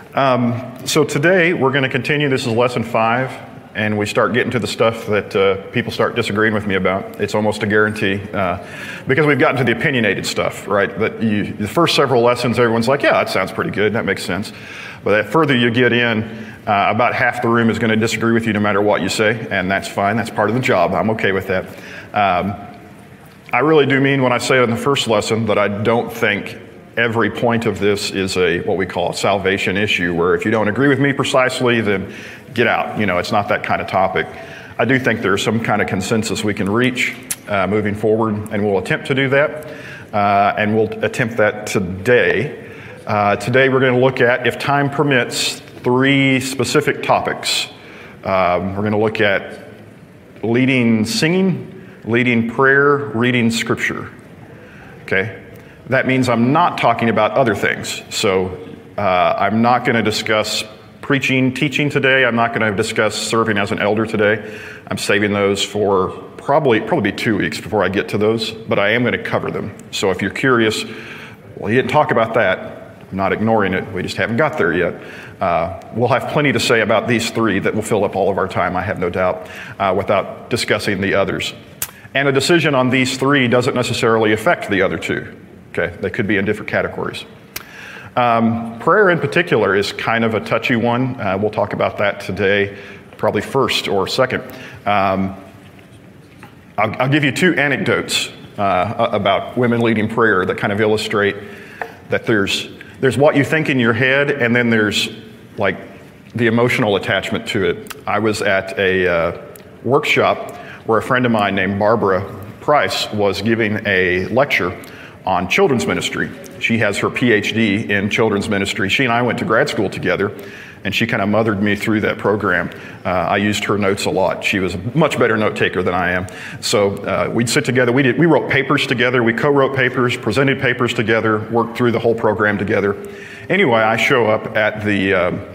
So today we're going to continue. This is lesson 5, and we start getting to the stuff that people start disagreeing with me about. It's almost a guarantee because we've gotten to the opinionated stuff, right? That the first several lessons, everyone's like, yeah, that sounds pretty good. That makes sense. But the further you get in, about half the room is going to disagree with you no matter what you say, and that's fine. That's part of the job. I'm okay with that. I really do mean when I say in the first lesson that I don't think every point of this is what we call a salvation issue, where if you don't agree with me precisely, then get out. You know, it's not that kind of topic. I do think there's some kind of consensus we can reach moving forward, and we'll attempt to do that. And we'll attempt that today. Today we're going to look at, if time permits, 3 specific topics. We're going to look at leading singing, leading prayer, reading scripture. Okay? That means I'm not talking about other things. So I'm not going to discuss preaching, teaching today. I'm not going to discuss serving as an elder today. I'm saving those for probably 2 weeks before I get to those, but I am going to cover them. So if you're curious, well, he didn't talk about that. I'm not ignoring it. We just haven't got there yet. We'll have plenty to say about these 3 that will fill up all of our time, I have no doubt, without discussing the others. And a decision on these 3 doesn't necessarily affect the other 2. Okay, they could be in different categories. Prayer in particular is kind of a touchy one. We'll talk about that today, probably first or second. I'll give you 2 anecdotes about women leading prayer that kind of illustrate that there's what you think in your head, and then there's like the emotional attachment to it. I was at a workshop where a friend of mine named Barbara Price was giving a lecture on children's ministry. She has her PhD in children's ministry. She and I went to grad school together, and she kind of mothered me through that program. I used her notes a lot. She was a much better note taker than I am. So we'd sit together. We wrote papers together. We co-wrote papers, presented papers together, worked through the whole program together. Anyway, I show up at the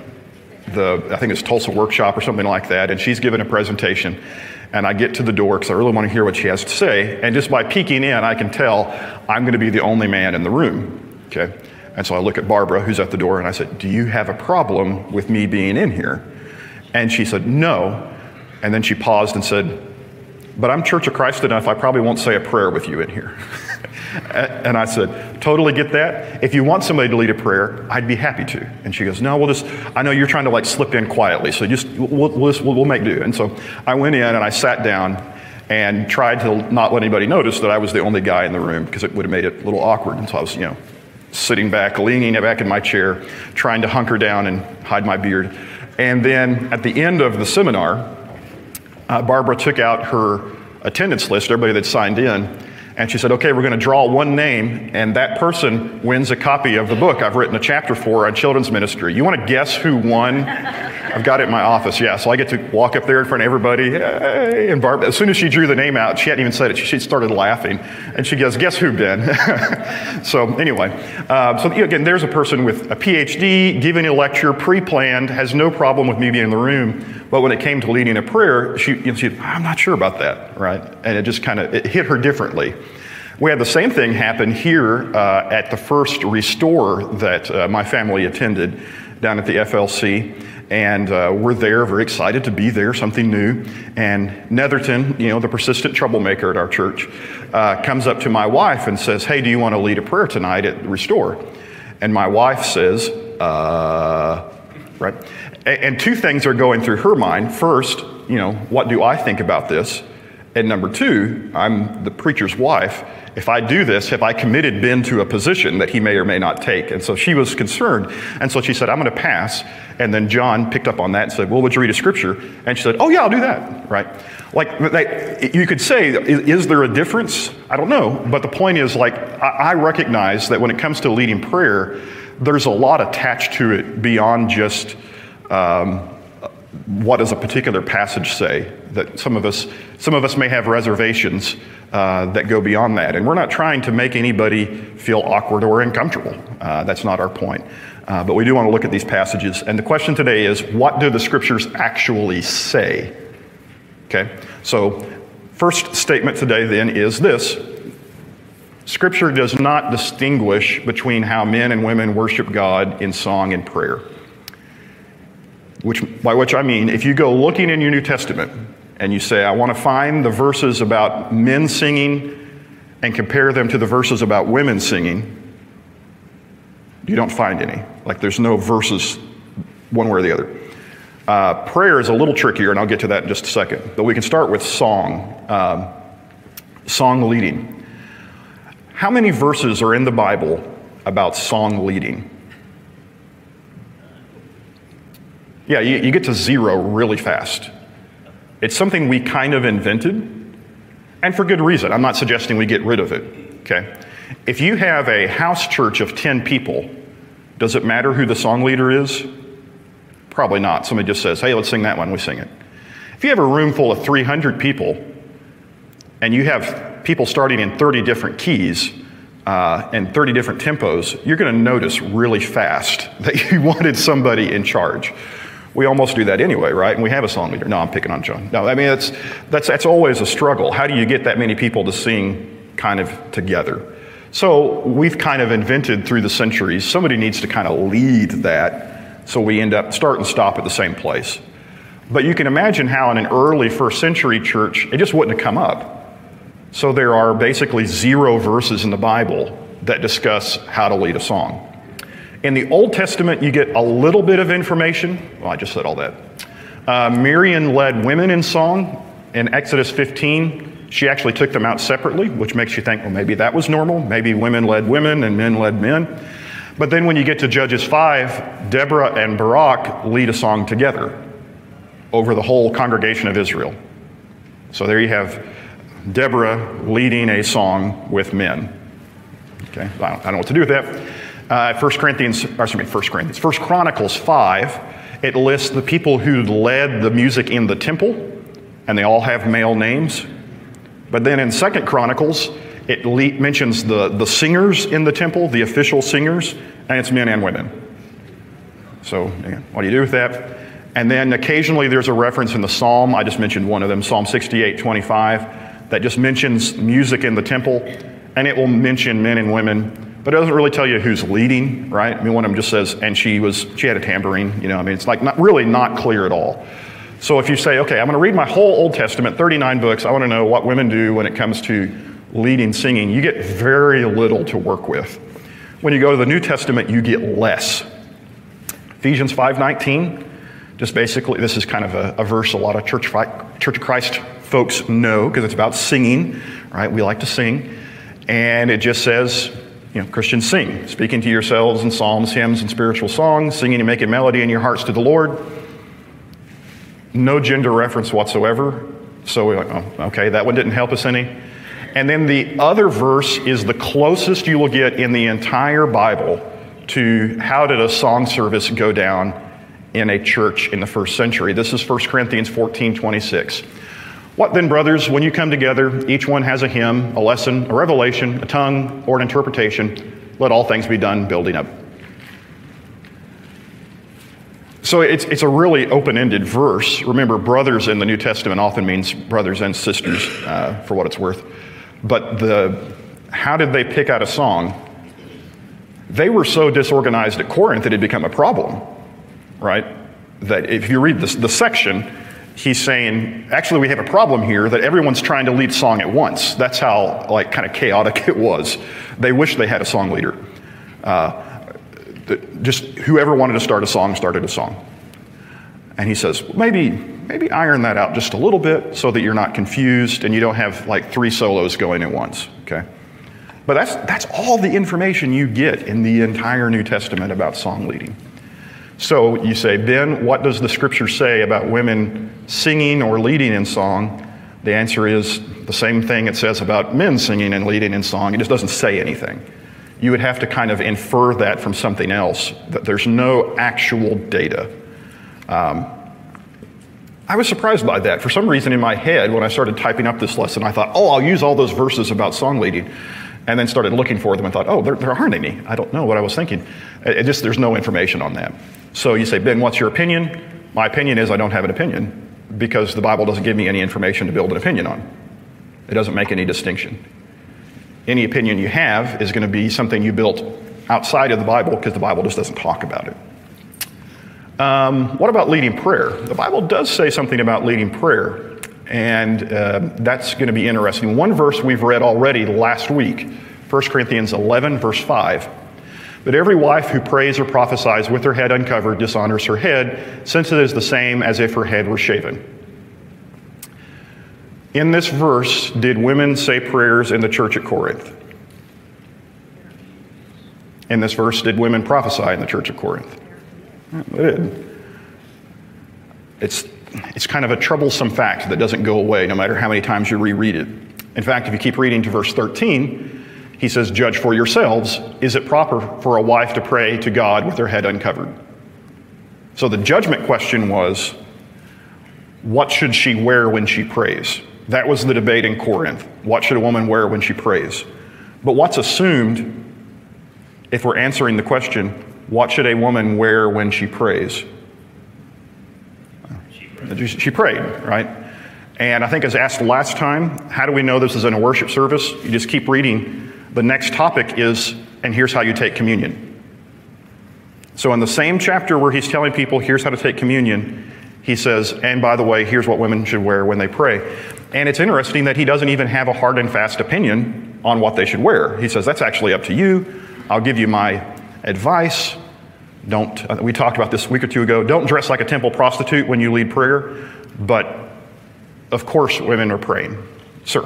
I think it's Tulsa workshop or something like that, and she's giving a presentation. And I get to the door because I really want to hear what she has to say. And just by peeking in, I can tell I'm going to be the only man in the room. Okay? And so I look at Barbara, who's at the door, and I said, do you have a problem with me being in here? And she said, no. And then she paused and said, but I'm Church of Christ enough, I probably won't say a prayer with you in here. And I said, totally get that. If you want somebody to lead a prayer, I'd be happy to. And she goes, no, I know you're trying to like slip in quietly, so we'll make do. And so I went in and I sat down and tried to not let anybody notice that I was the only guy in the room, because it would have made it a little awkward. And so I was, sitting back, leaning back in my chair, trying to hunker down and hide my beard. And then at the end of the seminar, Barbara took out her attendance list, everybody that signed in, and she said, okay, we're going to draw one name, and that person wins a copy of the book I've written a chapter for on children's ministry. You want to guess who won? I've got it in my office, yeah. So I get to walk up there in front of everybody. Hey, and Barbara, as soon as she drew the name out, she hadn't even said it. She started laughing, and she goes, guess who, Ben? So anyway, again, there's a person with a PhD, giving a lecture, pre-planned, has no problem with me being in the room. But when it came to leading a prayer, she I'm not sure about that, right? And it just it hit her differently. We had the same thing happen here at the first Restore that my family attended down at the FLC. And we're there, very excited to be there, something new. And Netherton, the persistent troublemaker at our church, comes up to my wife and says, hey, do you want to lead a prayer tonight at Restore? And my wife says, right? And 2 things are going through her mind. First, what do I think about this? And number 2, I'm the preacher's wife. If I do this, have I committed Ben to a position that he may or may not take? And so she was concerned. And so she said, I'm going to pass. And then John picked up on that and said, well, would you read a scripture? And she said, oh yeah, I'll do that, right? You could say, is there a difference? I don't know. But the point is, I recognize that when it comes to leading prayer, there's a lot attached to it beyond just what does a particular passage say. That some of us may have reservations that go beyond that, and we're not trying to make anybody feel awkward or uncomfortable. That's not our point. But we do want to look at these passages. And the question today is, what do the scriptures actually say? Okay, so first statement today then is this: Scripture does not distinguish between how men and women worship God in song and prayer. by which I mean, if you go looking in your New Testament and you say, I want to find the verses about men singing and compare them to the verses about women singing, you don't find any. Like there's no verses one way or the other. Prayer is a little trickier, and I'll get to that in just a second. But we can start with song, song leading. How many verses are in the Bible about song leading? Yeah, you get to 0 really fast. It's something we kind of invented, and for good reason. I'm not suggesting we get rid of it, okay? If you have a house church of 10 people, does it matter who the song leader is? Probably not. Somebody just says, hey, let's sing that one, we sing it. If you have a room full of 300 people, and you have people starting in 30 different keys, and 30 different tempos, you're going to notice really fast that you wanted somebody in charge. We almost do that anyway, right? And we have a song leader. No, I'm picking on John. No, I mean, that's always a struggle. How do you get that many people to sing kind of together? So we've kind of invented through the centuries, somebody needs to kind of lead that, so we end up start and stop at the same place. But you can imagine how in an early first century church, it just wouldn't have come up. So there are basically 0 verses in the Bible that discuss how to lead a song. In the Old Testament, you get a little bit of information. Well, I just said all that. Miriam led women in song in Exodus 15. She actually took them out separately, which makes you think, well, maybe that was normal. Maybe women led women and men led men. But then when you get to Judges 5, Deborah and Barak lead a song together over the whole congregation of Israel. So there you have Deborah leading a song with men. Okay, I don't know what to do with that. 1 Chronicles 5, it lists the people who led the music in the temple, and they all have male names. But then in 2 Chronicles, it mentions the singers in the temple, the official singers, and it's men and women. So what do you do with that? And then occasionally there's a reference in the Psalm, I just mentioned one of them, Psalm 68:25, that just mentions music in the temple, and it will mention men and women. But it doesn't really tell you who's leading, right? I mean, one of them just says, and she had a tambourine, you know, I mean, it's like not clear at all. So if you say, okay, I'm going to read my whole Old Testament, 39 books, I want to know what women do when it comes to leading singing, you get very little to work with. When you go to the New Testament, you get less. Ephesians 5:19, just basically, this is kind of a verse a lot of Church of Christ folks know, because it's about singing, right? We like to sing. And it just says, Christians sing, speaking to yourselves in psalms, hymns, and spiritual songs, singing and making melody in your hearts to the Lord. No gender reference whatsoever. So we're like, oh, okay, that one didn't help us any. And then the other verse is the closest you will get in the entire Bible to how did a song service go down in a church in the first century. This is 1 Corinthians 14:26. What then, brothers, when you come together, each one has a hymn, a lesson, a revelation, a tongue, or an interpretation. Let all things be done building up. So it's a really open-ended verse. Remember, brothers in the New Testament often means brothers and sisters, for what it's worth. But how did they pick out a song? They were so disorganized at Corinth it had become a problem, right? That if you read the section, he's saying, actually, we have a problem here that everyone's trying to lead song at once. That's how, kind of chaotic it was. They wish they had a song leader. Just whoever wanted to start a song started a song. And he says, maybe iron that out just a little bit so that you're not confused and you don't have 3 solos going at once, okay? But that's all the information you get in the entire New Testament about song leading. So you say, Ben, what does the scripture say about women singing or leading in song? The answer is the same thing it says about men singing and leading in song. It just doesn't say anything. You would have to kind of infer that from something else, that there's no actual data. I was surprised by that. For some reason in my head, when I started typing up this lesson, I thought, I'll use all those verses about song leading. And then started looking for them and thought, there aren't any. I don't know what I was thinking. There's no information on that. So you say, Ben, what's your opinion? My opinion is I don't have an opinion because the Bible doesn't give me any information to build an opinion on. It doesn't make any distinction. Any opinion you have is going to be something you built outside of the Bible because the Bible just doesn't talk about it. What about leading prayer? The Bible does say something about leading prayer, and that's going to be interesting. One verse we've read already last week, 1 Corinthians 11, verse 5. But every wife who prays or prophesies with her head uncovered dishonors her head, since it is the same as if her head were shaven. In this verse, did women say prayers in the church at Corinth? In this verse, did women prophesy in the church at Corinth? They did. It's kind of a troublesome fact that doesn't go away no matter how many times you reread it. In fact, if you keep reading to verse 13, he says, "Judge for yourselves, is it proper for a wife to pray to God with her head uncovered?" So the judgment question was, what should she wear when she prays? That was the debate in Corinth. What should a woman wear when she prays? But what's assumed, if we're answering the question, what should a woman wear when she prays? She prayed, right? And I think as asked last time, how do we know this is in a worship service? You just keep reading. The next topic is, and here's how you take communion. So in the same chapter where he's telling people, here's how to take communion, he says, and by the way, here's what women should wear when they pray. And it's interesting that he doesn't even have a hard and fast opinion on what they should wear. He says, that's actually up to you. I'll give you my advice. We talked about this a week or two ago, don't dress like a temple prostitute when you lead prayer, but of course women are praying. Sir?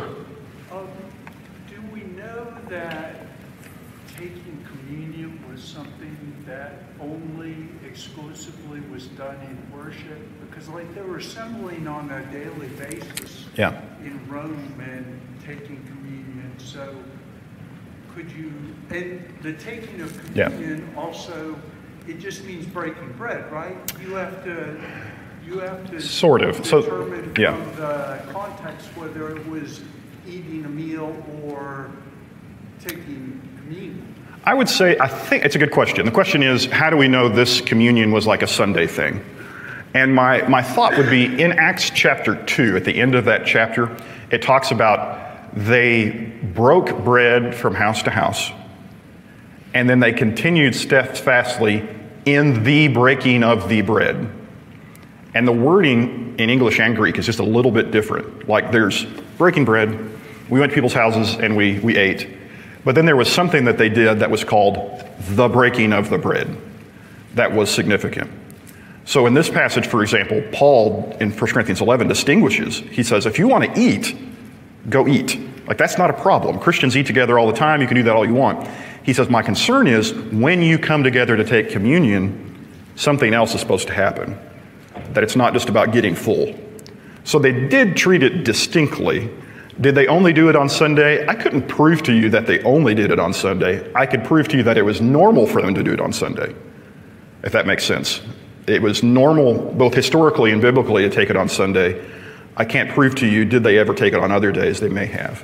Do we know that taking communion was something that only exclusively was done in worship? Because like they were assembling on a daily basis in Rome and taking communion, so could you, and the taking of communion also, it just means breaking bread, right? You have to sort of determine from the context whether it was eating a meal or taking communion. I would say, I think it's a good question. The question is, how do we know this communion was like a Sunday thing? And my thought would be in Acts chapter 2, at the end of that chapter, it talks about they broke bread from house to house, and then they continued steadfastly in the breaking of the bread. And the wording in English and Greek is just a little bit different. Like there's breaking bread, we went to people's houses and we ate. But then there was something that they did that was called the breaking of the bread. That was significant. So in this passage, for example, Paul in 1 Corinthians 11 distinguishes. He says, if you want to eat, go eat. Like that's not a problem. Christians eat together all the time. You can do that all you want. He says, my concern is when you come together to take communion, something else is supposed to happen. That it's not just about getting full. So they did treat it distinctly. Did they only do it on Sunday? I couldn't prove to you that they only did it on Sunday. I could prove to you that it was normal for them to do it on Sunday, if that makes sense. It was normal, both historically and biblically, to take it on Sunday. I can't prove to you, did they ever take it on other days? They may have.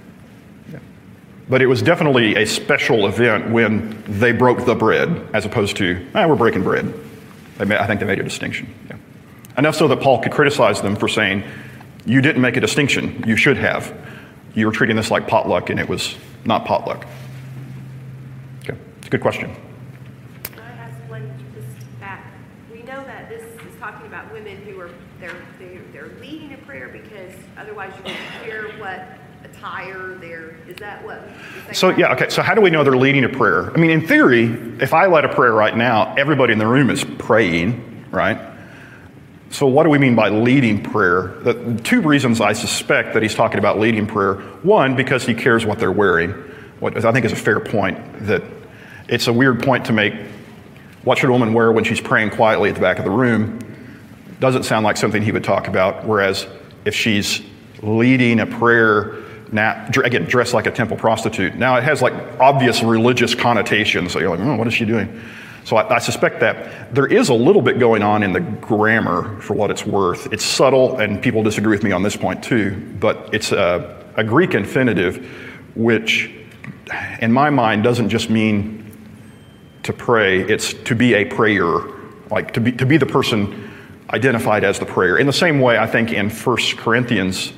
But it was definitely a special event when they broke the bread, as opposed to, we're breaking bread. I think they made a distinction. Yeah. Enough so that Paul could criticize them for saying, you didn't make a distinction. You should have. You were treating this like potluck, and it was not potluck. Okay, it's a good question. Can I ask one just back? We know that this is talking about women who are they're leading a prayer because otherwise you wouldn't hear what attire they're. Is that what? So yeah, okay. So how do we know they're leading a prayer? I mean, in theory, if I led a prayer right now, everybody in the room is praying, right? So what do we mean by leading prayer? The two reasons I suspect that he's talking about leading prayer. One, because he cares what they're wearing. What I think is a fair point. That it's a weird point to make. What should a woman wear when she's praying quietly at the back of the room? Doesn't sound like something he would talk about. Whereas if she's leading a prayer, now again, dressed like a temple prostitute. Now it has like obvious religious connotations. So you're like, what is she doing? So I suspect that there is a little bit going on in the grammar for what it's worth. It's subtle, and people disagree with me on this point too, but it's a Greek infinitive, which in my mind doesn't just mean to pray, it's to be a prayer, like to be the person identified as the prayer. In the same way, I think in 1 Corinthians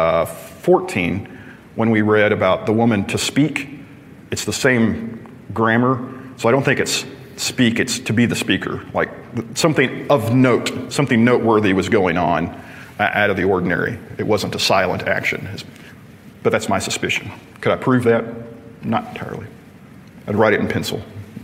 14, when we read about the woman to speak, it's the same grammar. So I don't think it's speak, it's to be the speaker. Like something of note, something noteworthy was going on out of the ordinary. It wasn't a silent action. But that's my suspicion. Could I prove that? Not entirely. I'd write it in pencil.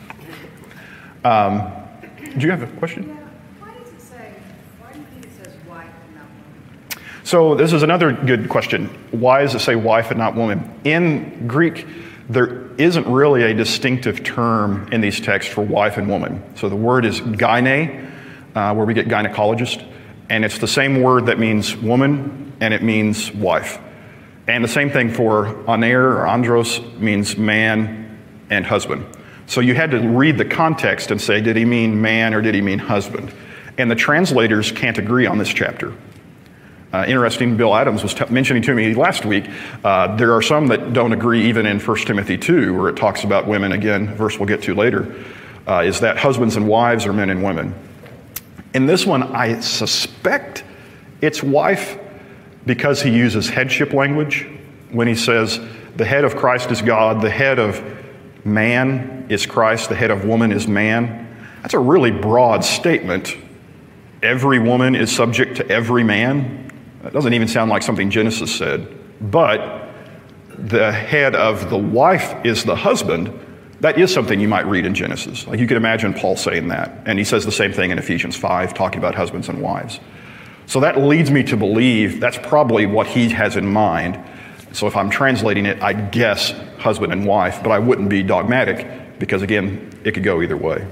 Do you have a question? Yeah. Why do you think it says wife and not woman? So this is another good question. Why does it say wife and not woman? In Greek, there isn't really a distinctive term in these texts for wife and woman. So the word is gyne, where we get gynecologist, and it's the same word that means woman and it means wife. And the same thing for aner or andros means man and husband. So you had to read the context and say, did he mean man or did he mean husband? And the translators can't agree on this chapter. Interesting, Bill Adams was mentioning to me last week, there are some that don't agree even in 1 Timothy 2, where it talks about women, again, a verse we'll get to later, is that husbands and wives are men and women. In this one, I suspect it's wife because he uses headship language when he says the head of Christ is God, the head of man is Christ, the head of woman is man. That's a really broad statement. Every woman is subject to every man. That doesn't even sound like something Genesis said. But the head of the wife is the husband. That is something you might read in Genesis. Like you could imagine Paul saying that. And he says the same thing in Ephesians 5, talking about husbands and wives. So that leads me to believe that's probably what he has in mind. So if I'm translating it, I'd guess husband and wife, but I wouldn't be dogmatic because, again, it could go either way.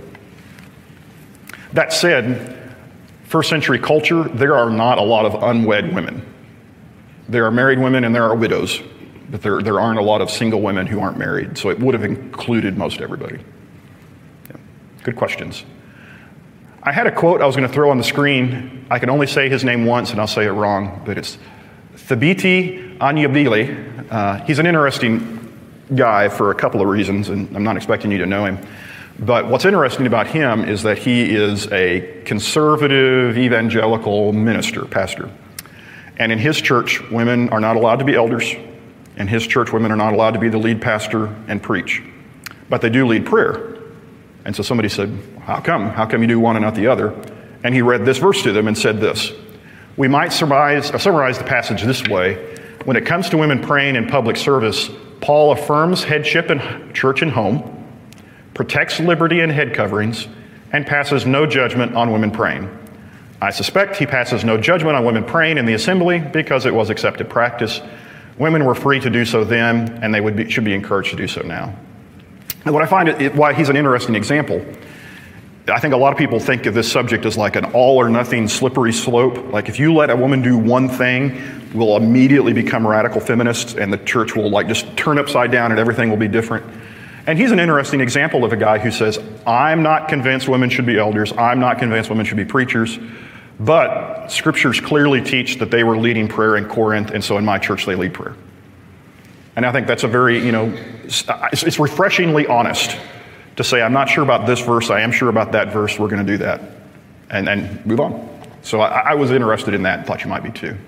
That said, first century culture, there are not a lot of unwed women. There are married women and there are widows, but there aren't a lot of single women who aren't married, so it would have included most everybody. Yeah. Good questions. I had a quote I was going to throw on the screen. I can only say his name once and I'll say it wrong, but it's Thabiti Anyabili. He's an interesting guy for a couple of reasons, and I'm not expecting you to know him. But what's interesting about him is that he is a conservative evangelical pastor. And in his church, women are not allowed to be elders. In his church, women are not allowed to be the lead pastor and preach. But they do lead prayer. And so somebody said, how come? How come you do one and not the other? And he read this verse to them and said this. We might summarize the passage this way. When it comes to women praying in public service, Paul affirms headship in church and home, protects liberty and head coverings, and passes no judgment on women praying. I suspect he passes no judgment on women praying in the assembly because it was accepted practice. Women were free to do so then, and they should be encouraged to do so now. And what I find why he's an interesting example, I think a lot of people think of this subject as like an all or nothing slippery slope. Like if you let a woman do one thing, we'll immediately become radical feminists and the church will like just turn upside down and everything will be different. And he's an interesting example of a guy who says, I'm not convinced women should be elders. I'm not convinced women should be preachers. But scriptures clearly teach that they were leading prayer in Corinth, and so in my church they lead prayer. And I think that's a very, it's refreshingly honest to say, I'm not sure about this verse, I am sure about that verse, we're going to do that, and move on. So I was interested in that and thought you might be too.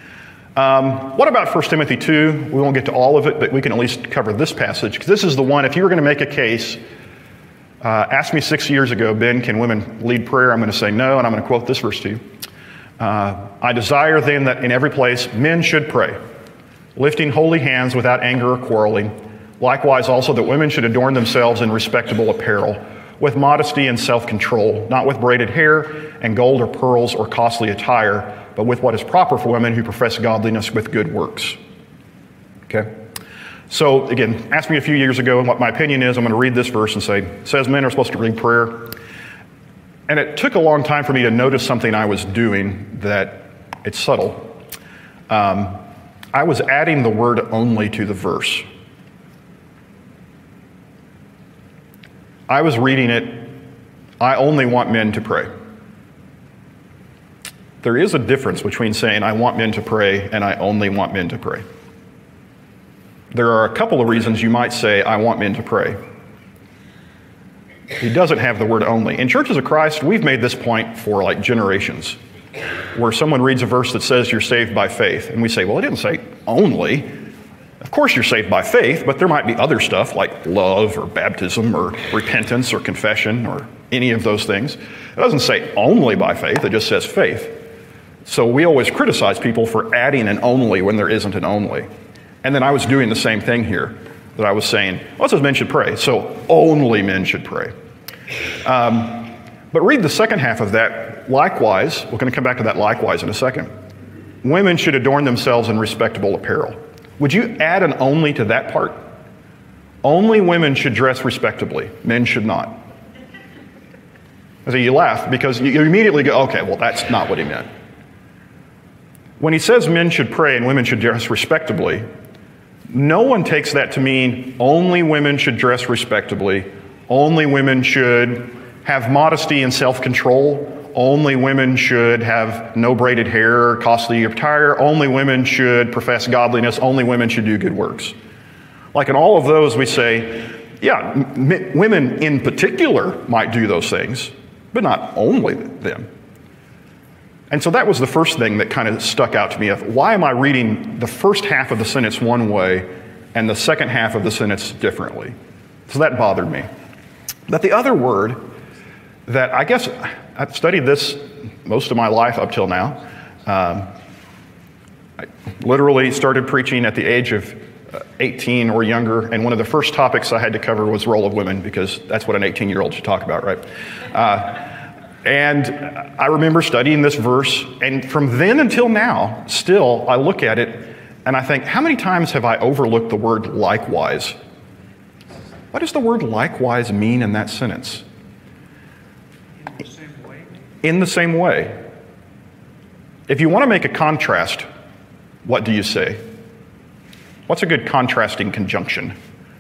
What about 1 Timothy 2? We won't get to all of it, but we can at least cover this passage, because this is the one, if you were going to make a case, ask me 6 years ago, Ben, can women lead prayer? I'm going to say no, and I'm going to quote this verse to you. I desire then that in every place men should pray, lifting holy hands without anger or quarreling. Likewise also that women should adorn themselves in respectable apparel, with modesty and self-control, not with braided hair and gold or pearls or costly attire, but with what is proper for women who profess godliness with good works. Okay? So again, ask me a few years ago what my opinion is. I'm going to read this verse and say, it says men are supposed to read prayer. And it took a long time for me to notice something I was doing that it's subtle. I was adding the word only to the verse. I was reading it, I only want men to pray. There is a difference between saying I want men to pray and I only want men to pray. There are a couple of reasons you might say I want men to pray. He doesn't have the word only. In Churches of Christ, we've made this point for like generations, where someone reads a verse that says you're saved by faith, and we say, well, it didn't say only. Of course, you're saved by faith, but there might be other stuff like love or baptism or repentance or confession or any of those things. It doesn't say only by faith, it just says faith. So we always criticize people for adding an only when there isn't an only. And then I was doing the same thing here, that I was saying, well, it says men should pray, so only men should pray. But read the second half of that. Likewise, we're going to come back to that likewise in a second. Women should adorn themselves in respectable apparel. Would you add an only to that part? Only women should dress respectably. Men should not. So you laugh because you immediately go, okay, well, that's not what he meant. When he says men should pray and women should dress respectably, no one takes that to mean only women should dress respectably, only women should have modesty and self-control, only women should have no braided hair or costly attire, only women should profess godliness, only women should do good works. Like in all of those we say, yeah, women in particular might do those things, but not only them. And so that was the first thing that kind of stuck out to me of why am I reading the first half of the sentence one way and the second half of the sentence differently? So that bothered me. But the other word that I guess I've studied this most of my life up till now. I literally started preaching at the age of 18 or younger, and one of the first topics I had to cover was role of women because that's what an 18-year-old should talk about, right? And I remember studying this verse, and from then until now, still, I look at it and I think, how many times have I overlooked the word likewise? What does the word likewise mean in that sentence? In the same way? In the same way. If you want to make a contrast, what do you say? What's a good contrasting conjunction?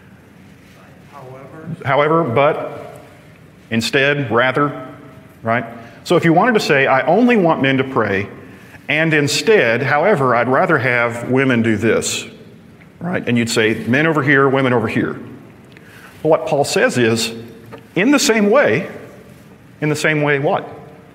However, but, instead, rather. Right? So if you wanted to say, I only want men to pray, and instead, however, I'd rather have women do this, right? And you'd say, men over here, women over here. Well, what Paul says is, in the same way what?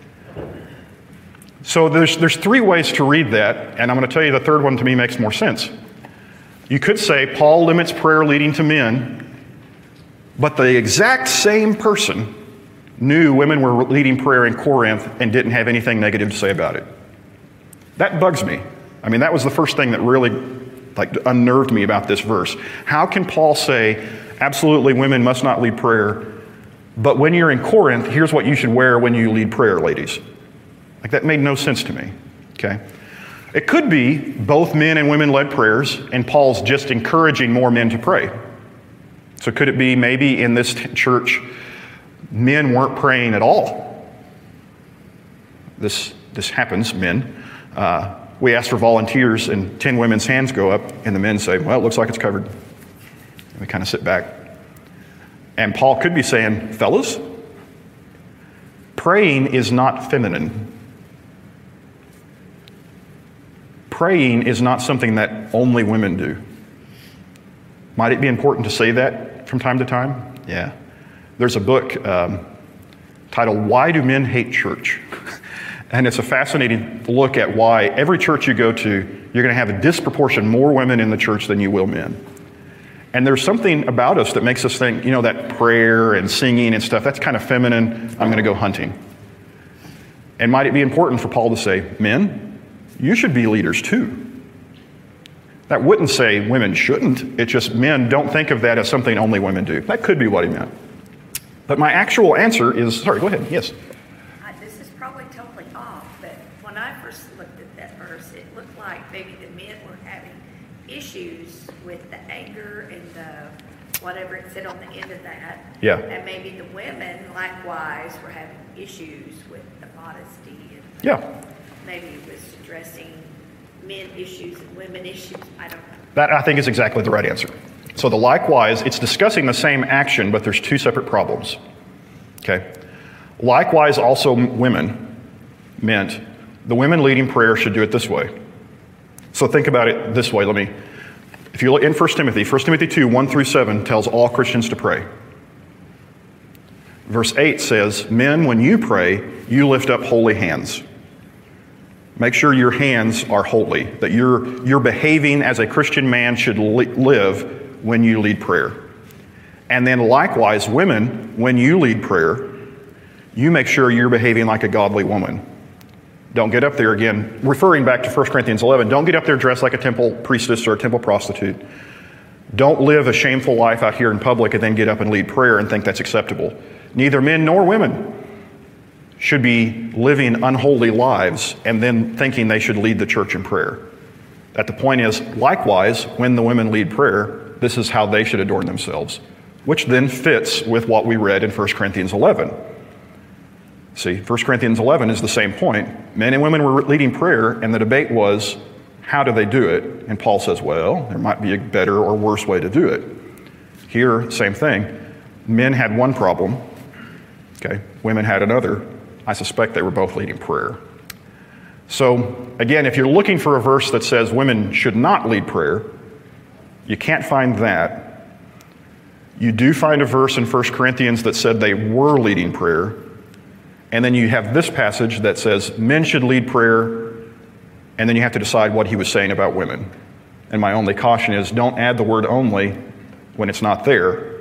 So there's three ways to read that, and I'm going to tell you the third one to me makes more sense. You could say, Paul limits prayer leading to men, but the exact same person knew women were leading prayer in Corinth and didn't have anything negative to say about it. That bugs me. I mean, that was the first thing that really unnerved me about this verse. How can Paul say, absolutely women must not lead prayer, but when you're in Corinth, here's what you should wear when you lead prayer, ladies? That made no sense to me, okay? It could be both men and women led prayers, and Paul's just encouraging more men to pray. So could it be maybe in this church, men weren't praying at all? This happens, men. We ask for volunteers, and 10 women's hands go up, and the men say, well, it looks like it's covered. And we kind of sit back. And Paul could be saying, fellas, praying is not feminine. Praying is not something that only women do. Might it be important to say that from time to time? Yeah. There's a book titled Why Do Men Hate Church? And it's a fascinating look at why every church you go to, you're going to have a disproportion more women in the church than you will men. And there's something about us that makes us think, that prayer and singing and stuff, that's kind of feminine. I'm going to go hunting. And might it be important for Paul to say, men, you should be leaders too. That wouldn't say women shouldn't. It's just men don't think of that as something only women do. That could be what he meant. But my actual answer is, sorry, go ahead, yes. This is probably totally off, but when I first looked at that verse, it looked like maybe the men were having issues with the anger and the whatever it said on the end of that. Yeah. And maybe the women, likewise, were having issues with the modesty. And Yeah. maybe it was addressing men issues and women issues. I don't know. That, I think, is exactly the right answer. So the likewise, it's discussing the same action, but there's two separate problems. Okay? Likewise, also women meant the women leading prayer should do it this way. So think about it this way. If you look in 1 Timothy 2, 1-7 tells all Christians to pray. Verse 8 says, men, when you pray, you lift up holy hands. Make sure your hands are holy, that you're behaving as a Christian man should live when you lead prayer. And then likewise, women, when you lead prayer, you make sure you're behaving like a godly woman. Don't get up there again, referring back to 1 Corinthians 11, don't get up there dressed like a temple priestess or a temple prostitute. Don't live a shameful life out here in public and then get up and lead prayer and think that's acceptable. Neither men nor women should be living unholy lives and then thinking they should lead the church in prayer. That the point is, likewise, when the women lead prayer, this is how they should adorn themselves, which then fits with what we read in 1 Corinthians 11. See, 1 Corinthians 11 is the same point. Men and women were leading prayer, and the debate was, how do they do it? And Paul says, well, there might be a better or worse way to do it. Here, same thing. Men had one problem. Okay, women had another. I suspect they were both leading prayer. So, again, if you're looking for a verse that says women should not lead prayer, you can't find that. You do find a verse in 1 Corinthians that said they were leading prayer. And then you have this passage that says men should lead prayer, and then you have to decide what he was saying about women. And my only caution is don't add the word only when it's not there,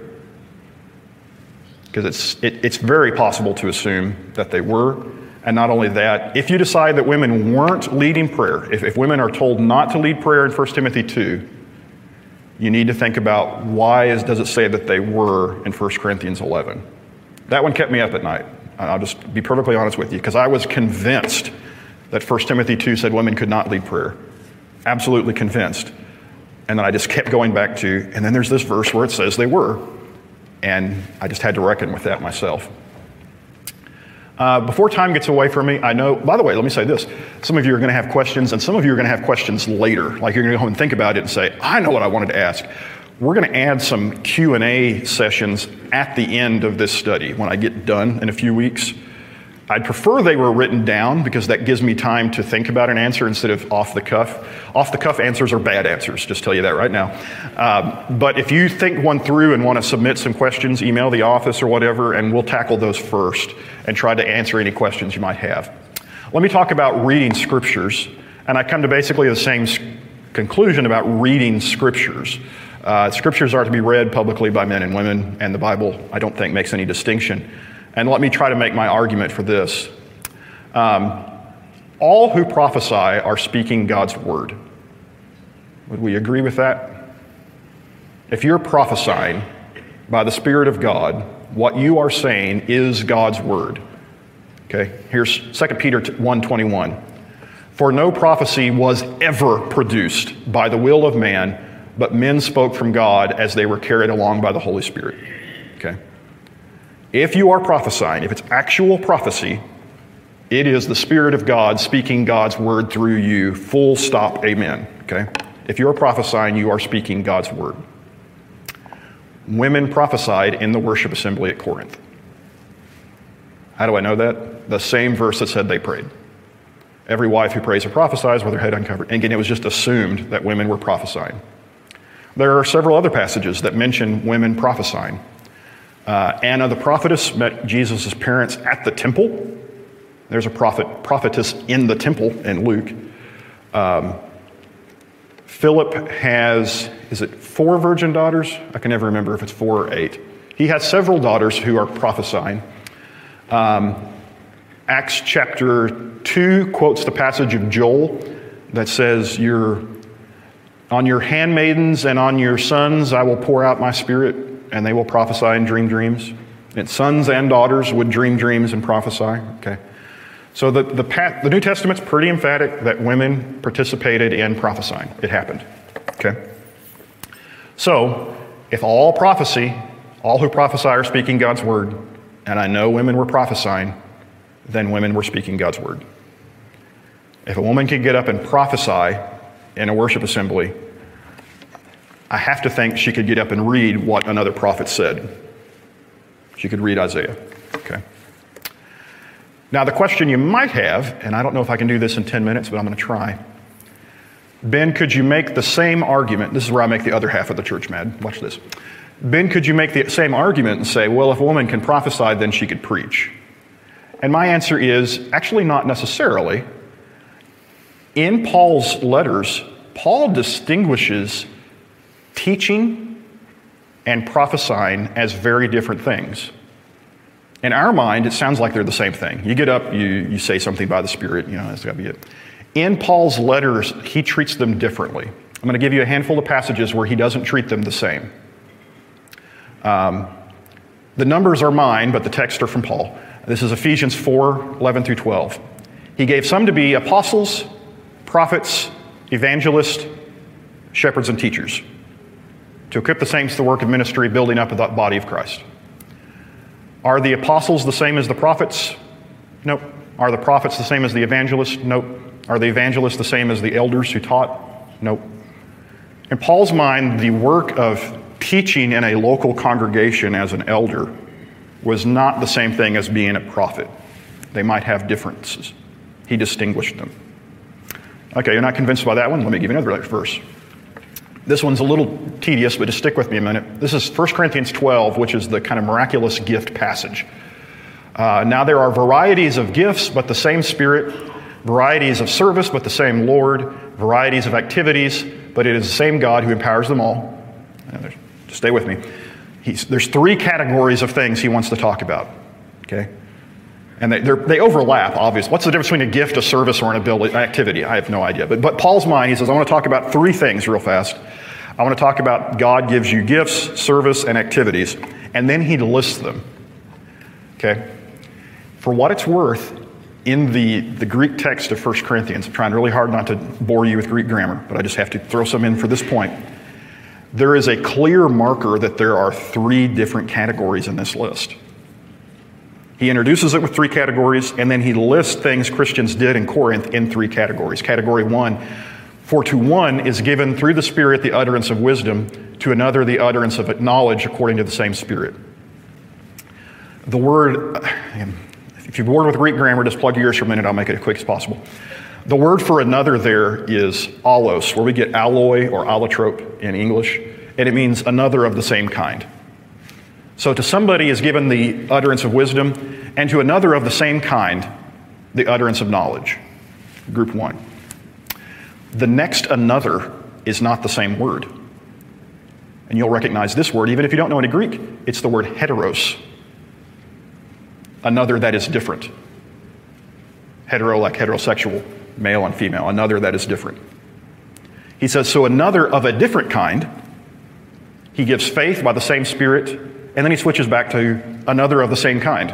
because it's very possible to assume that they were. And not only that, if you decide that women weren't leading prayer, if women are told not to lead prayer in 1 Timothy 2, you need to think about why does it say that they were in 1 Corinthians 11. That one kept me up at night. I'll just be perfectly honest with you, because I was convinced that 1 Timothy 2 said women could not lead prayer. Absolutely convinced. And then I just kept going back to, and then there's this verse where it says they were. And I just had to reckon with that myself. Before time gets away from me, I know, by the way, let me say this. Some of you are going to have questions, and some of you are going to have questions later. Like you're going to go home and think about it and say, I know what I wanted to ask. We're going to add some Q&A sessions at the end of this study when I get done in a few weeks. I'd prefer they were written down because that gives me time to think about an answer instead of off the cuff. Off the cuff answers are bad answers, just tell you that right now. But if you think one through and want to submit some questions, email the office or whatever, and we'll tackle those first and try to answer any questions you might have. Let me talk about reading scriptures, and I come to basically the same conclusion about reading scriptures. Scriptures are to be read publicly by men and women, and the Bible, I don't think, makes any distinction. And let me try to make my argument for this. All who prophesy are speaking God's word. Would we agree with that? If you're prophesying by the Spirit of God, what you are saying is God's word. Okay, here's 2 Peter 1:21. For no prophecy was ever produced by the will of man, but men spoke from God as they were carried along by the Holy Spirit. Okay. If you are prophesying, if it's actual prophecy, it is the Spirit of God speaking God's word through you, full stop, amen, okay? If you're prophesying, you are speaking God's word. Women prophesied in the worship assembly at Corinth. How do I know that? The same verse that said they prayed. Every wife who prays or prophesies with her head uncovered. And again, it was just assumed that women were prophesying. There are several other passages that mention women prophesying. Anna the prophetess met Jesus' parents at the temple. There's a prophetess in the temple in Luke. Philip has, is it 4 virgin daughters? I can never remember if it's 4 or 8. He has several daughters who are prophesying. Acts chapter 2 quotes the passage of Joel that says, on your handmaidens and on your sons I will pour out my spirit, and they will prophesy and dream dreams. And sons and daughters would dream dreams and prophesy. Okay. So the New Testament's pretty emphatic that women participated in prophesying. It happened. Okay. So if all prophecy, all who prophesy are speaking God's word, and I know women were prophesying, then women were speaking God's word. If a woman can get up and prophesy in a worship assembly, I have to think she could get up and read what another prophet said. She could read Isaiah. Okay. Now the question you might have, and I don't know if I can do this in 10 minutes, but I'm going to try. Ben, could you make the same argument? This is where I make the other half of the church mad. Watch this. Ben, could you make the same argument and say, well, if a woman can prophesy, then she could preach? And my answer is, actually not necessarily. In Paul's letters, Paul distinguishes teaching and prophesying as very different things. In our mind, it sounds like they're the same thing. You get up, you say something by the Spirit, that's got to be it. In Paul's letters, he treats them differently. I'm going to give you a handful of passages where he doesn't treat them the same. The numbers are mine, but the texts are from Paul. This is Ephesians 4:11 through 12. He gave some to be apostles, prophets, evangelists, shepherds, and teachers, to equip the saints to the work of ministry, building up the body of Christ. Are the apostles the same as the prophets? Nope. Are the prophets the same as the evangelists? Nope. Are the evangelists the same as the elders who taught? Nope. In Paul's mind, the work of teaching in a local congregation as an elder was not the same thing as being a prophet. They might have differences. He distinguished them. Okay, you're not convinced by that one? Let me give you another verse. This one's a little tedious, but just stick with me a minute. This is 1 Corinthians 12, which is the kind of miraculous gift passage. Now there are varieties of gifts, but the same Spirit, varieties of service, but the same Lord, varieties of activities, but it is the same God who empowers them all. Just stay with me. There's three categories of things he wants to talk about, okay? And they overlap, obviously. What's the difference between a gift, a service, or an ability, activity? I have no idea. But Paul's mind, he says, I want to talk about three things real fast. I want to talk about God gives you gifts, service, and activities. And then he lists them, okay? For what it's worth, in the Greek text of 1 Corinthians, I'm trying really hard not to bore you with Greek grammar, but I just have to throw some in for this point. There is a clear marker that there are three different categories in this list. He introduces it with three categories, and then he lists things Christians did in Corinth in three categories. Category one, for to one is given through the Spirit the utterance of wisdom, to another the utterance of knowledge according to the same Spirit. The word, if you're bored with Greek grammar, just plug your ears for a minute, I'll make it as quick as possible. The word for another there is allos, where we get alloy or allotrope in English, and it means another of the same kind. So to somebody is given the utterance of wisdom, and to another of the same kind, the utterance of knowledge. Group one. The next another is not the same word. And you'll recognize this word, even if you don't know any Greek. It's the word heteros. Another that is different. Hetero like heterosexual, male and female. Another that is different. He says, so another of a different kind. He gives faith by the same Spirit, and then he switches back to another of the same kind.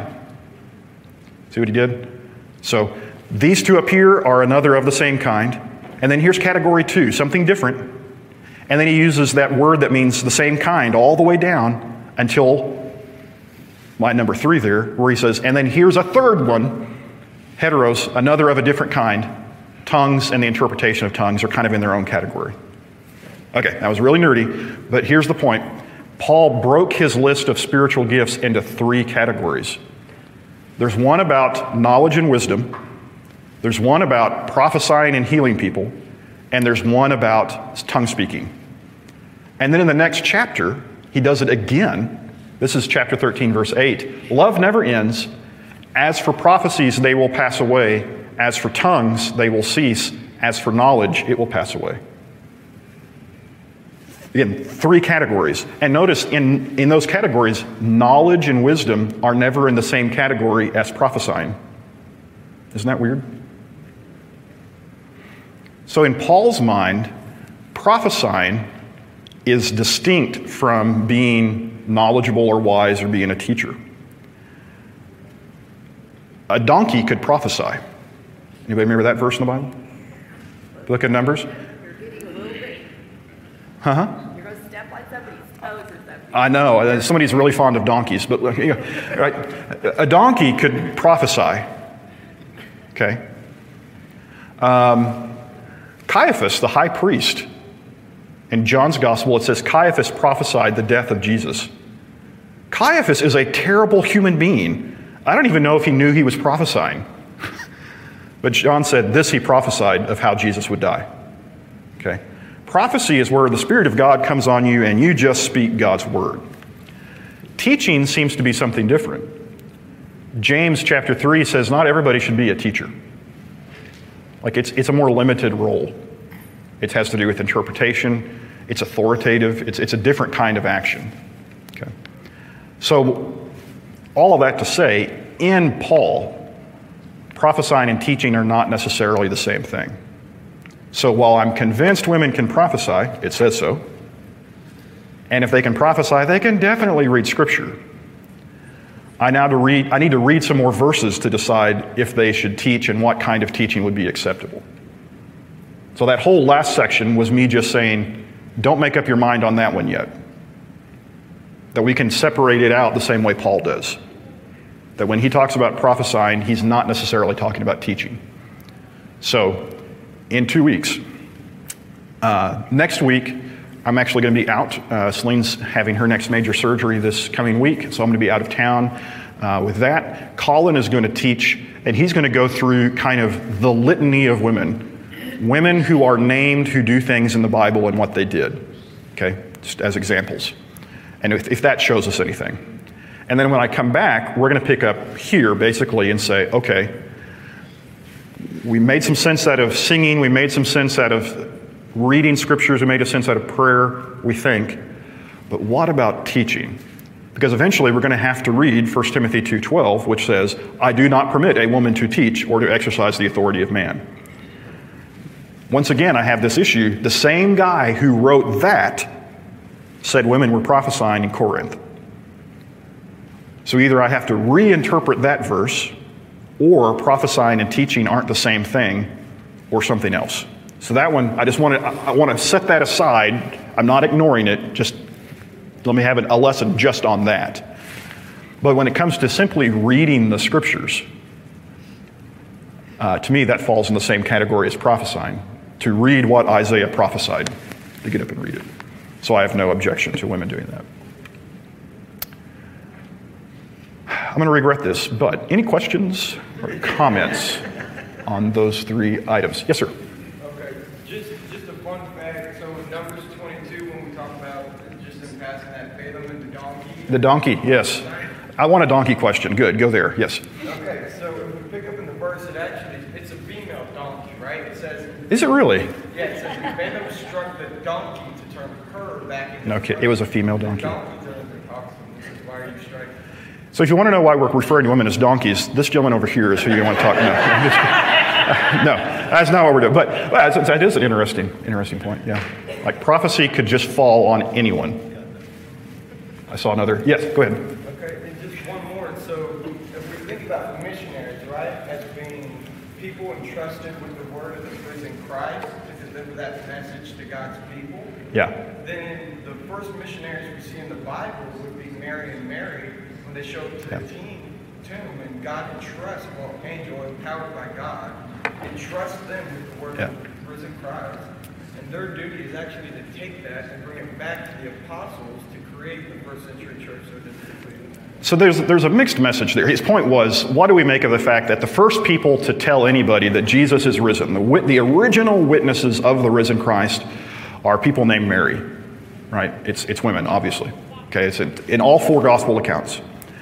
See what he did? So these two up here are another of the same kind. And then here's category two, something different. And then he uses that word that means the same kind all the way down until line number 3 there, where he says, and then here's a third one, heteros, another of a different kind. Tongues and the interpretation of tongues are kind of in their own category. Okay, that was really nerdy, but here's the point. Paul broke his list of spiritual gifts into 3 categories. There's one about knowledge and wisdom. There's one about prophesying and healing people. And there's one about tongue speaking. And then in the next chapter, he does it again. This is chapter 13, verse 8. Love never ends. As for prophecies, they will pass away. As for tongues, they will cease. As for knowledge, it will pass away. Again, 3 categories. And notice in those categories, knowledge and wisdom are never in the same category as prophesying. Isn't that weird? So in Paul's mind, prophesying is distinct from being knowledgeable or wise or being a teacher. A donkey could prophesy. Anybody remember that verse in the Bible? Look at Numbers. You're getting a little bit, Uh-huh. you're going to step on somebody's toes or something. I know. Somebody's really fond of donkeys, but right? A donkey could prophesy. Okay. Caiaphas, the high priest, in John's gospel, it says Caiaphas prophesied the death of Jesus. Caiaphas is a terrible human being. I don't even know if he knew he was prophesying. But John said this he prophesied of how Jesus would die. Okay. Prophecy is where the Spirit of God comes on you and you just speak God's word. Teaching seems to be something different. James chapter 3 says not everybody should be a teacher. Like it's a more limited role. It has to do with interpretation. It's authoritative. It's a different kind of action. Okay. So all of that to say, in Paul, prophesying and teaching are not necessarily the same thing. So while I'm convinced women can prophesy, it says so, and if they can prophesy, they can definitely read Scripture. I need to read some more verses to decide if they should teach and what kind of teaching would be acceptable. So that whole last section was me just saying, don't make up your mind on that one yet. That we can separate it out the same way Paul does. That when he talks about prophesying, he's not necessarily talking about teaching. So, in 2 weeks. Next week, I'm actually going to be out. Celine's having her next major surgery this coming week, so I'm going to be out of town with that. Colin is going to teach, and he's going to go through kind of the litany of women who are named who do things in the Bible and what they did, okay, just as examples. And if that shows us anything. And then when I come back, we're going to pick up here, basically, and say, okay, we made some sense out of singing, we made some sense out of reading scriptures, we made a sense out of prayer, we think, but what about teaching? Because eventually we're going to have to read 1 Timothy 2:12, which says, I do not permit a woman to teach or to exercise the authority of man. Once again, I have this issue. The same guy who wrote that said women were prophesying in Corinth. So either I have to reinterpret that verse, or prophesying and teaching aren't the same thing, or something else. So that one, I want to set that aside. I'm not ignoring it. Just let me have a lesson just on that. But when it comes to simply reading the scriptures, to me that falls in the same category as prophesying. To read what Isaiah prophesied, to get up and read it. So I have no objection to women doing that. I'm going to regret this, but any questions or comments on those 3 items? Yes, sir. Okay, just a fun fact. So in Numbers 22, when we talk about just in passing that Balaam and the donkey. The donkey, yes. I want a donkey question. Good, go there. Yes. Okay, so if we pick up in the verse, it's a female donkey, right? It says. Is it really? Yeah, it says Balaam struck the donkey to turn her back into. Okay, it was a female donkey. The donkey doesn't talk to him. This is why are you striking? So if you want to know why we're referring to women as donkeys, this gentleman over here is who you want to talk to. No, that's not what we're doing. But that is an interesting point, yeah. Like prophecy could just fall on anyone. I saw another. Yes, go ahead. Okay, and just one more. So if we think about missionaries, right, as being people entrusted with the word of the risen Christ to deliver that message to God's people. Yeah. Then the first missionaries we see in the Bible would be Mary and Mary when they show up to the tomb, and God entrusts, angel empowered by God, entrusts them with the word of the risen Christ. And their duty is actually to take that and bring it back to the apostles to create the first century church so that they could. So there's a mixed message there. His point was, what do we make of the fact that the first people to tell anybody that Jesus is risen, the original witnesses of the risen Christ, are people named Mary, right? It's women, obviously. Okay, it's in all 4 gospel accounts.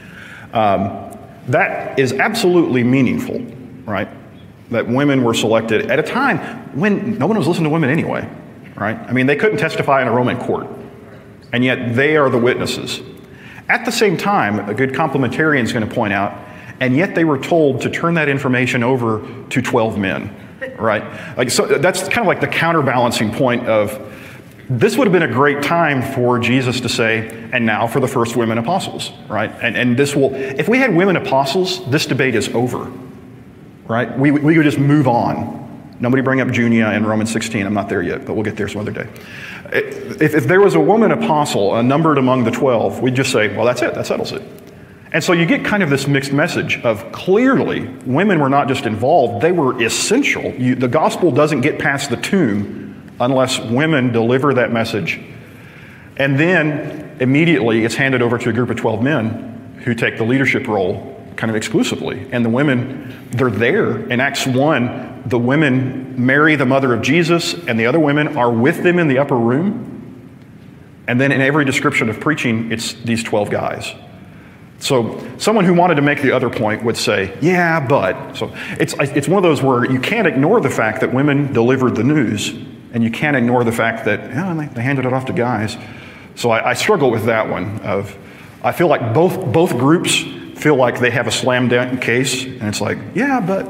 That is absolutely meaningful, right? That women were selected at a time when no one was listening to women anyway, right? I mean, they couldn't testify in a Roman court, and yet they are the witnesses. At the same time, a good complementarian is going to point out, and yet they were told to turn that information over to 12 men, right? Like, so that's kind of like the counterbalancing point of, this would have been a great time for Jesus to say, and now for the first women apostles, right? And this will, if we had women apostles, this debate is over, right? We could just move on. Nobody bring up Junia in Romans 16. I'm not there yet, but we'll get there some other day. If there was a woman apostle numbered among the 12, we'd just say, well, that's it. That settles it. And so you get kind of this mixed message of clearly women were not just involved, they were essential. The gospel doesn't get past the tomb unless women deliver that message. And then immediately it's handed over to a group of 12 men who take the leadership role kind of exclusively. And the women, they're there. In Acts 1, the women Mary, the mother of Jesus, and the other women are with them in the upper room. And then in every description of preaching, it's these 12 guys. So someone who wanted to make the other point would say, yeah, but. So it's one of those where you can't ignore the fact that women delivered the news, and you can't ignore the fact that they handed it off to guys. So I struggle with that one. I feel like both groups feel like they have a slam dunk case, and it's like, yeah, but.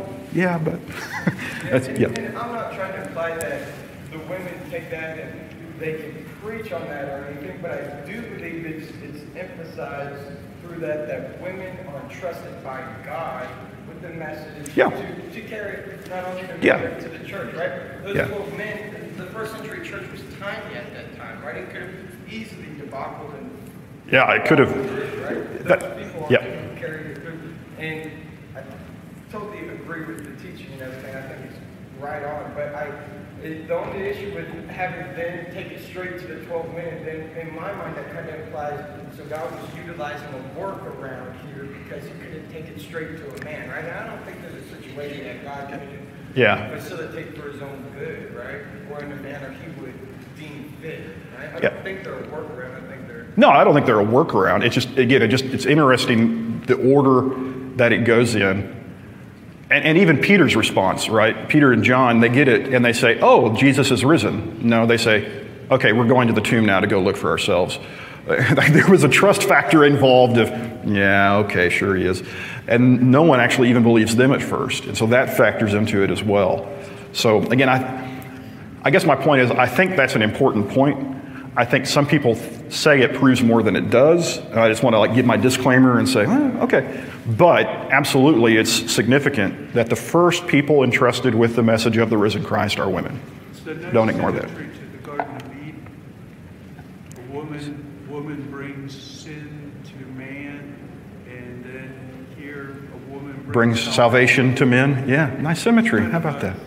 And I'm not trying to imply that the women take that and they can preach on that or anything, but I do believe it's emphasized through that women are entrusted by God with the message to carry it not only to the church, right? Those 12 men, the first century church was tiny at that time, right? It could have easily debacled and it could have. Right? Those people carried it through. And I totally agree with the teaching and everything. I think it's right on. But the only issue with having them take it straight to the 12 men, then in my mind that kind of implies, so God was utilizing a workaround here because he couldn't take it straight to a man, right? Now, I don't think there's a situation that God can facilitate for his own good, right? Or in a manner he would deem fit, right? I don't think they're a workaround. I think they're... No, I don't think they're a workaround. It's just, again, it's interesting the order that it goes in. And even Peter's response, right? Peter and John, they get it and they say, oh, Jesus is risen. No, they say, okay, we're going to the tomb now to go look for ourselves. There was a trust factor involved of, okay, sure he is. And no one actually even believes them at first. And so that factors into it as well. So again, I guess my point is, I think that's an important point. I think some people say it proves more than it does. I just want to give my disclaimer and say, okay. But absolutely, it's significant that the first people entrusted with the message of the risen Christ are women. Don't ignore that. To the Garden of Eden, a woman brings sin to man, and then here a woman brings salvation to men. Yeah, nice symmetry. How about that?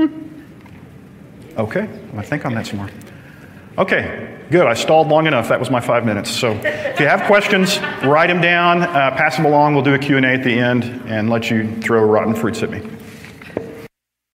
Okay, I think on that some more. Okay, good. I stalled long enough. That was my 5 minutes. So if you have questions, write them down, pass them along. We'll do a Q&A at the end and let you throw rotten fruits at me.